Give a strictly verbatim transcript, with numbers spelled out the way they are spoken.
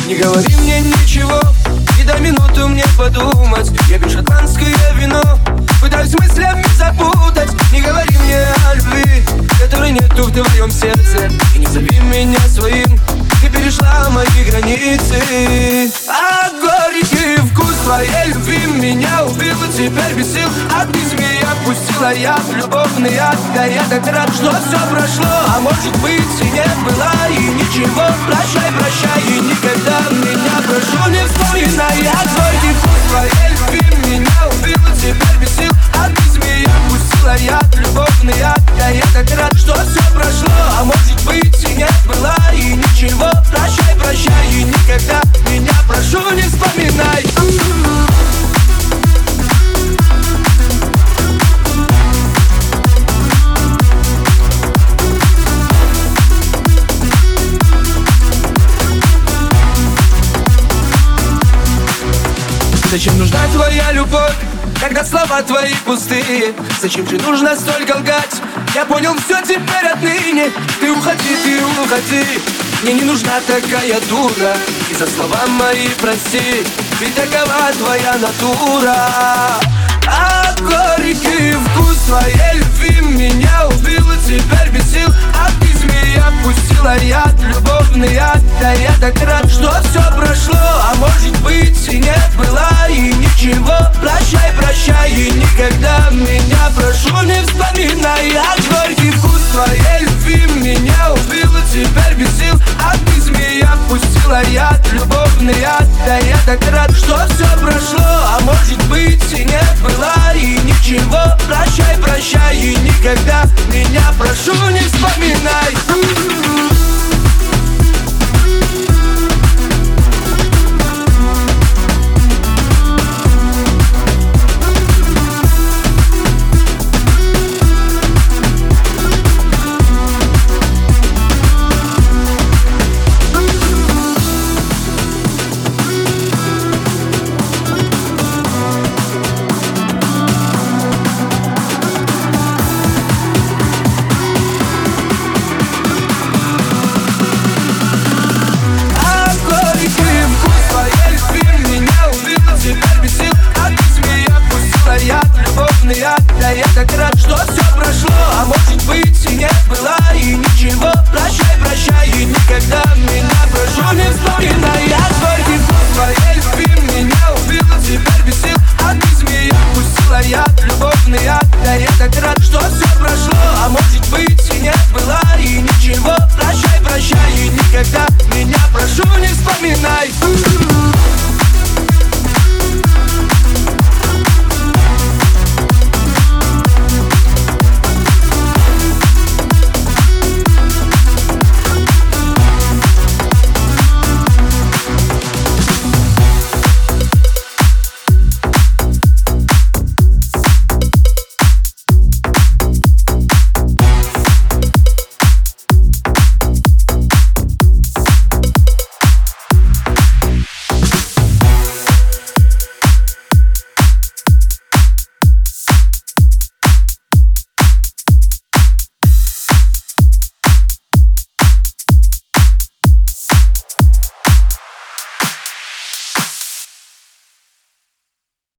Не говори мне ничего, и дай минуту мне подумать. Я пью шотландское вино, пытаюсь мыслями запутать. Не говори мне о любви, которой нету в твоем сердце. И не зови меня своим, ты перешла мои границы. А горький вкус твоей любви меня убил, и теперь без сил. А ты змея пустила яд, любовный яд. Да я так рад, что все прошло, а может быть и не было, и ничего. Прощай, прощай, и никогда меня прошу не вспоминай. А горький вкус твоей любви меня убил, и теперь без сил. А ты змея пустила яд, любовный яд. Да я так рад, что все прошло, а может быть и не было, и ничего. Прощай, прощай, и никогда меня прошу не вспоминай. Зачем нужна твоя любовь, когда слова твои пустые? Зачем же нужно столько лгать? Я понял все теперь отныне. Ты уходи, ты уходи. Мне не нужна такая дура, и за слова мои прости, ведь такова твоя натура. А горький вкус твоей любви меня убил, и теперь без сил. А ты змея пустила яд, любовный яд. Да я так рад, что все прошло, а может быть и не было, и ничего. Прощай, прощай, и никогда меня прошу не вспоминай. А горький вкус твоей любви меня убил, и теперь без сил. А ты змея пустила яд, любовный яд. Да я так рад, что все прошло, а может быть и не было, и ничего. Прощай, прощай, и никогда меня прошу не вспоминай.